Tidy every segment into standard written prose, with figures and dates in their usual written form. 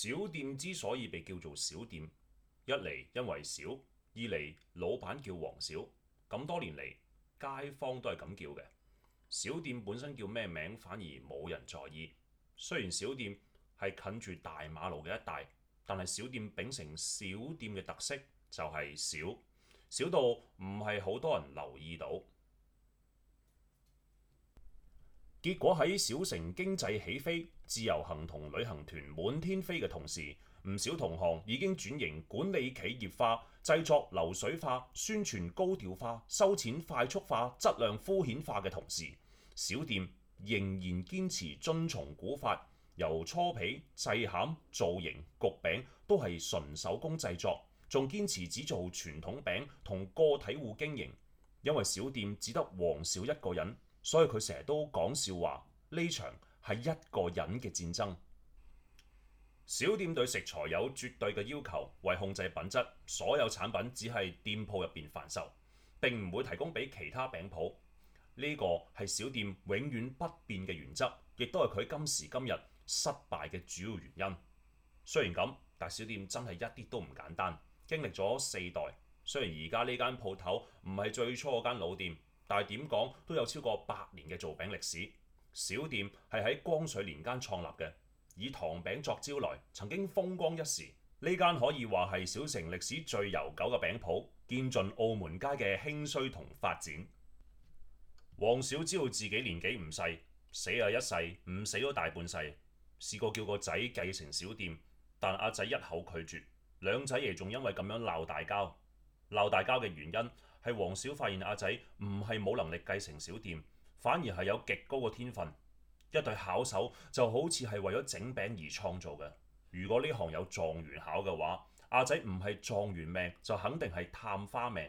小店之所以被叫做小店，一嚟因為小，二嚟老闆叫黃小，咁多年嚟街坊都係咁叫嘅。小店本身叫咩名反而冇人在意。雖然小店係近住大馬路嘅一帶，但係小店秉承小店嘅特色就係小，小到唔係好多人留意到。結果喺小城經濟起飛、自由行同旅行團滿天飛嘅同時，唔少同行已經轉型管理企業化、製作流水化、宣傳高調化、收錢快速化、質量敷衍化嘅同時，小店仍然堅持遵從古法，由搓皮、製餡、造型、焗餅都係純手工製作，仲堅持只做傳統餅同個體戶經營，因為小店只得黃小一個人。所以佢成日都講笑話，呢場係一個人嘅戰爭。小店對食材有絕對嘅要求，為控制品質，所有產品只係店鋪入邊販售，並唔會提供俾其他餅鋪。呢個係小店永遠不變嘅原則，亦都係佢今時今日失敗嘅主要原因。雖然咁，但小店真係一啲都唔簡單，經歷咗4代。雖然而家呢間鋪頭唔係最初嗰間老店，但係點講都有超過100年嘅做餅歷史。小店係喺光緒年間創立嘅，以糖餅作招來，曾經風光一時。呢間可以話係小城歷史最悠久嘅餅鋪，見盡澳門街嘅興衰同發展。黃小知道自己年紀唔細，死啊一世，唔死都大半世。試過叫個仔繼承小店，但阿仔一口拒絕。兩仔爺仲因為咁樣鬧大交。鬧大交嘅原因係黃小發現阿仔唔係冇能力繼承小店，反而係有極高嘅天分。一對巧手就好似係為咗整餅而創造嘅。如果呢行有狀元考嘅話，阿仔唔係狀元命就肯定係探花命。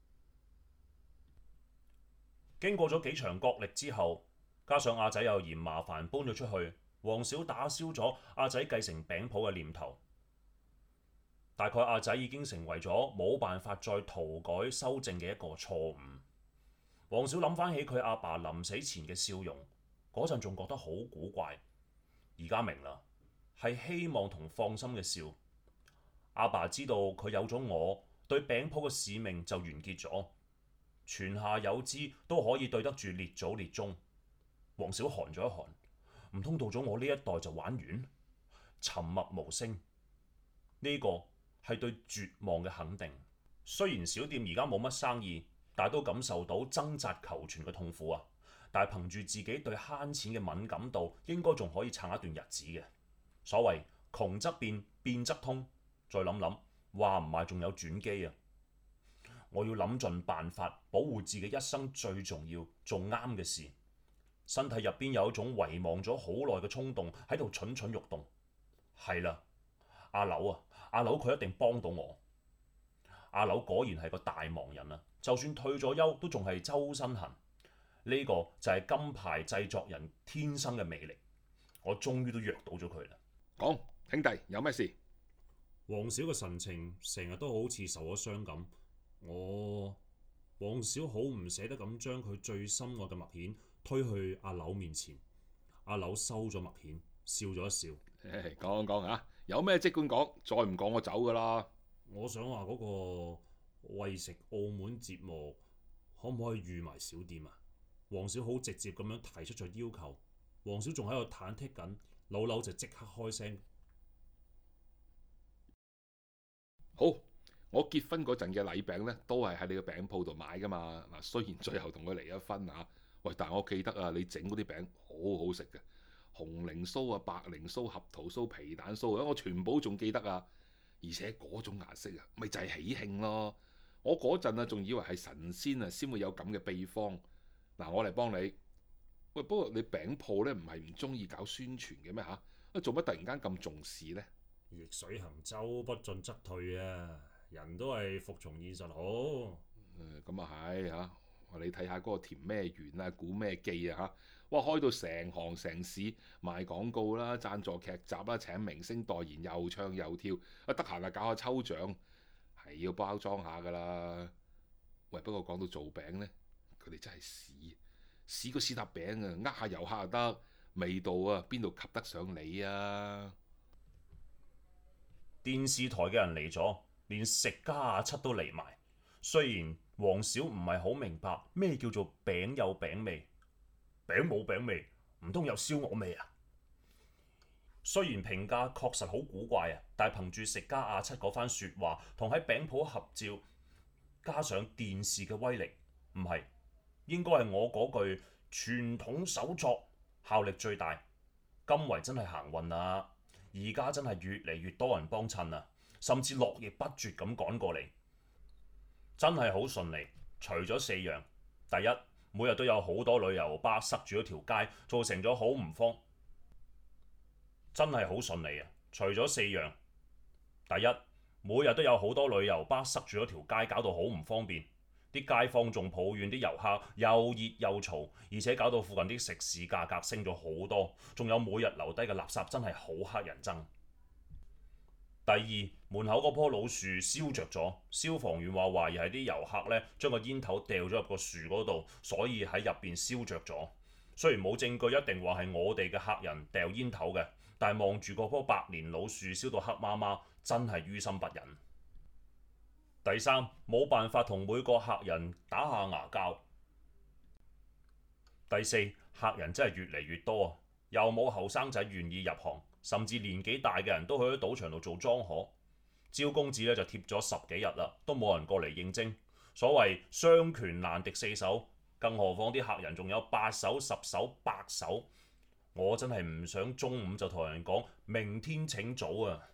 經過咗幾場角力之後，加上阿仔又嫌麻煩搬咗出去，黃小打消咗阿仔繼承餅鋪嘅念頭。大概阿仔已經成為咗冇辦法再塗改修正嘅一個錯誤。黃小諗翻起佢阿爸臨死前嘅笑容，嗰陣仲覺得好古怪，而家明啦，係希望同放心嘅笑。阿爸知道佢有咗我，對餅鋪嘅使命就完結咗，泉下有知都可以對得住列祖列宗。黃小寒咗一寒，唔通到咗我呢一代就玩完？沉默無聲，呢個係對絕望嘅肯定。雖然小店而家冇乜生意，但都感受到掙扎求存嘅痛苦啊！但係憑住自己對慳錢嘅敏感度，應該仲可以撐一段日子嘅。所謂窮則變，變則通。再諗諗，話唔埋仲有轉機啊！我要諗盡辦法保護自己一生最重要、做啱嘅事。身體入邊有一種遺忘咗好耐嘅衝動喺度蠢蠢欲動。係啦，阿柳啊，阿柳佢一定幫到我。阿柳果然係個大忙人啊！就算退咗休，都仲係周身痕。呢個就係金牌製作人天生嘅魅力。我終於都約到咗佢啦。 講，兄弟有咩事？ 黃小嘅神情成日都好似受咗傷咁。黃小好唔捨得咁將佢最心愛嘅墨硯推去阿柳面前。阿柳收咗墨硯，笑咗一笑。 講講啊，有咩即管講，再唔講我走噶啦。 我想話嗰個為食澳門節目可唔可以預埋小店啊？黃小好直接咁樣提出咗要求。黃小仲喺度忐忑緊，柳柳就即刻開聲。 好，我結婚嗰陣嘅禮餅呢，都係喺你個餅鋪度買噶嘛。嗱，雖然最後同佢離咗婚啊，喂，但係我記得啊，你整嗰啲餅好好食嘅，紅菱酥啊、白菱酥、合桃酥、皮蛋酥啊，我全部仲記得啊。而且嗰種顏色啊，咪就係喜慶咯。我嗰陣啊，仲以為係神仙啊先會有咁嘅秘方。嗱，我嚟幫你。喂，不過你餅鋪呢，唔係唔中意搞宣傳嘅咩嚇？做乜突然間咁重視呢？ 逆水行舟，不進則退啊！人都係服從現實好。 咁啊係嚇。你睇下嗰個甜咩園啊、古咩記啊嚇，哇開到成行成市賣廣告啦、贊助劇集啦、請明星代言又唱又跳，得閒啊搞下抽獎，係要包裝下噶啦。喂，不過講到做餅呢，佢哋真係屎個屎塔餅啊，呃下遊客就得，味道啊邊度及得上你啊？ 電視台嘅人嚟咗，連食家阿七都嚟埋。雖然黃小唔係好明白咩叫做餅有餅味，餅冇餅味，唔通有燒鵝味啊？雖然評價確實好古怪啊，但係憑住食家阿七嗰番説話同喺餅鋪合照，加上電視嘅威力，唔係應該係我嗰句傳統手作效力最大。今圍真係行運啦！而家真係越嚟越多人幫襯啊，甚至絡繹不絕咁趕過嚟，真係好順利。除咗4樣，第一，每日都有好多旅遊巴塞住咗條街，造成咗好唔方，真係好順利啊！除咗4樣，第一，每日都有好多旅遊巴塞住咗條街，搞到好唔方便。啲街坊仲抱怨啲遊客又熱又嘈，而且搞到附近啲食肆價格升咗好多，仲有每日留低嘅垃圾真係好乞人憎。第二，門口嗰棵老樹燒着咗，消防員話懷疑係啲遊客呢將個煙頭掉咗入個樹嗰度，所以喺入邊燒着咗。雖然冇證據一定話係我哋嘅客人掉煙頭嘅，但係望住嗰棵百年老樹燒到黑麻麻，真係於心不忍。第三，冇辦法同每個客人打下牙交。第四，客人真係越嚟越多啊，又冇後生仔願意入行，甚至年紀大嘅人都去咗賭場度做莊荷。招公子咧就貼咗10幾日啦，都冇人過嚟應徵。所謂雙拳難敵4手，更何況啲客人仲有8手、10手、100手。我真係唔想中午就同人講明天請早啊！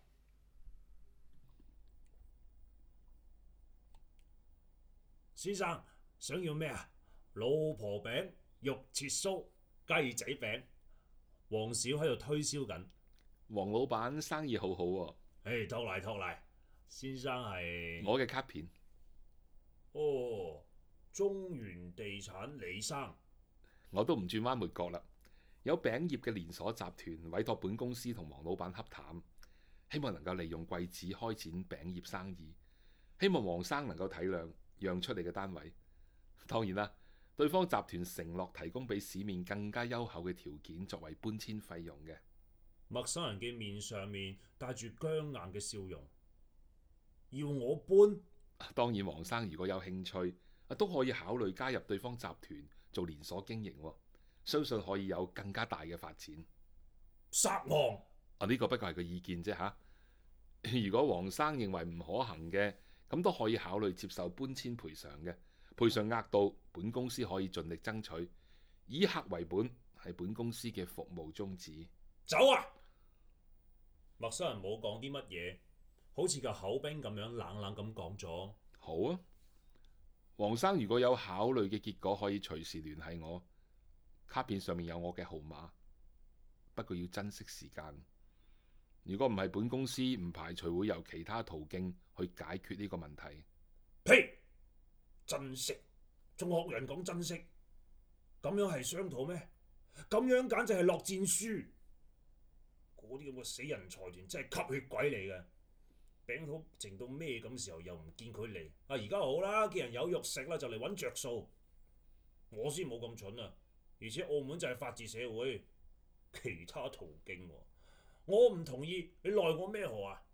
先生想要咩啊？老婆餅、肉切酥、雞仔餅。黃小喺度推銷緊。 黃老闆生意好好喎。 托賴托賴，先生係我嘅卡片。 哦，中原地產李生。 我都唔轉彎抹角啦。有餅業嘅連鎖集團委託本公司同黃老闆洽談，希望能夠利用貴子開展餅業生意。希望黃生能夠體諒，讓出你嘅單位。當然啦，對方集團承諾提供比市面更加優厚嘅條件作為搬遷費用嘅。 陌生人嘅面上面帶住僵硬嘅笑容。要我搬？ 當然，黃生如果有興趣，都可以考慮加入對方集團做連鎖經營，相信可以有更加大嘅發展。 撒謊！ 呢個不過係個意見啫嚇。如果黃生認為唔可行嘅，咁都可以考慮接受搬遷賠償嘅。賠償額度，本公司可以盡力爭取。以客為本係本公司嘅服務宗旨。 走啊！陌生人冇講啲乜嘢，好似個口兵咁樣冷冷咁講咗。 好啊，黃生如果有考慮嘅結果，可以隨時聯繫我。卡片上面有我嘅號碼，不過要珍惜時間。如果唔係，本公司唔排除會由其他途徑去解決呢個問題。 呸！珍惜，仲學人講珍惜，咁樣係商討咩？咁樣簡直係落戰書。嗰啲咁嘅死人財團真係吸血鬼嚟嘅。餅鋪靜到咩咁時候又唔見佢嚟。而家好啦，見人有肉食啦，就嚟揾着數。我先冇咁蠢啊！而且澳門就係法治社會，其他途徑我唔同意，你奈我咩何啊？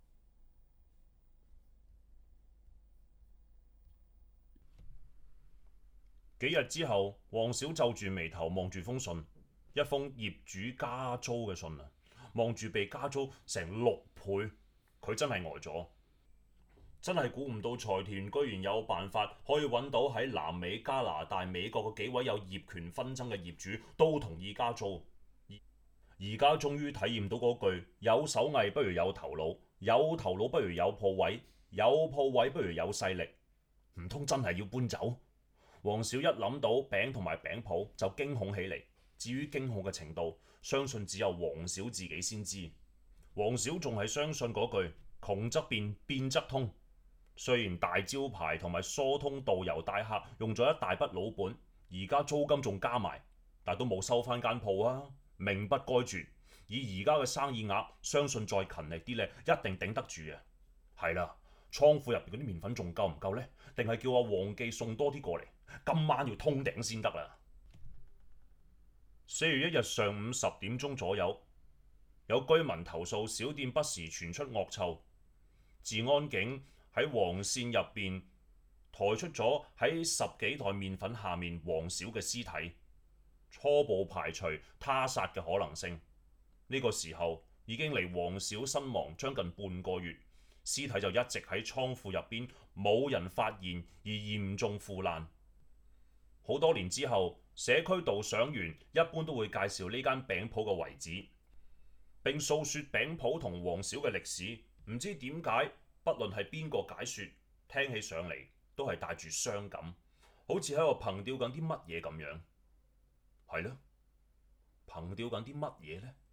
幾日之後，黃小皺住眉頭望住封信，一封業主加租嘅信啊！望住被加租成6倍，佢真係呆咗。真係估唔到財團居然有辦法可以揾到喺南美、加拿大、美國嘅幾位有業權紛爭嘅業主都同意加租。而家終於體驗到嗰句有手藝不如有頭腦，有頭腦不如有鋪位，有鋪位不如有勢力。唔通真係要搬走？黃小一諗到餅同埋餅鋪就驚恐起嚟。至於驚恐嘅程度，相信只有黃小自己先知。黃小仲係相信嗰句窮則變，變則通。雖然大招牌同埋疏通導遊帶客用咗一大筆老本，而家租金仲加埋，但都冇收翻間鋪啊！命不該絕。以而家嘅生意額，相信再勤力啲呢，一定頂得住啊！係啦，倉庫入邊嗰啲麵粉仲夠唔夠呢？定係叫阿黃記送多啲過嚟？今晚要通頂先得啦！4月1日上午10點鐘左右，有居民投訴小店不時傳出惡臭。 治安警喺黃線入邊抬出咗喺10幾袋麵粉下面黃小嘅屍體，初步排除他殺嘅可能性。呢個時候已經離黃小身亡將近半個月，屍體就一直喺倉庫入邊，冇人發現而嚴重腐爛。好多年之後，社區導賞員一般都會介紹呢間餅鋪嘅遺址，並訴說餅鋪同黃小嘅歷史。唔知點解，不論係邊個解說，聽起上嚟都係帶住傷感，好似喺度憑吊緊啲乜嘢咁樣。係咯，憑吊緊啲乜嘢呢？